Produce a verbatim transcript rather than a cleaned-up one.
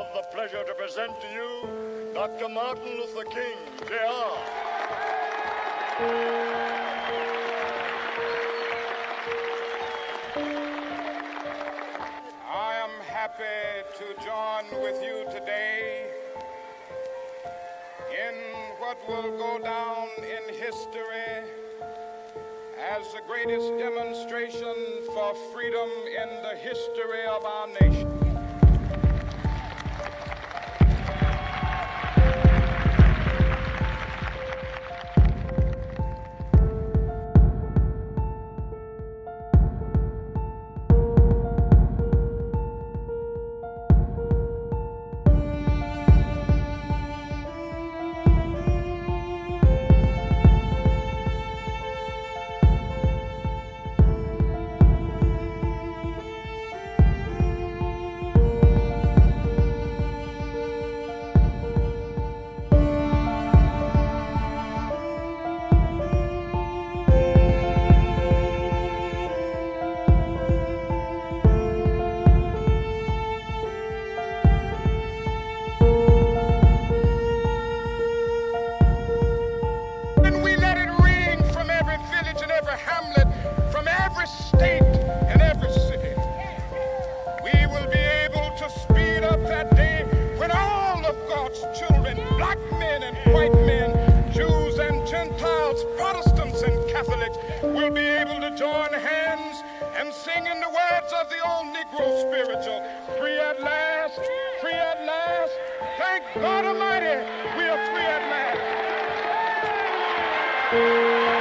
the pleasure to present to you Doctor Martin Luther King, J R I am happy to join with you today in what will go down in history as the greatest demonstration for freedom in the history of our nation. State and every city, we will be able to speed up that day when all of God's children, black men and white men, Jews and Gentiles, Protestants and Catholics, will be able to join hands and sing in the words of the old Negro spiritual, free at last, free at last, thank God Almighty, we are free at last.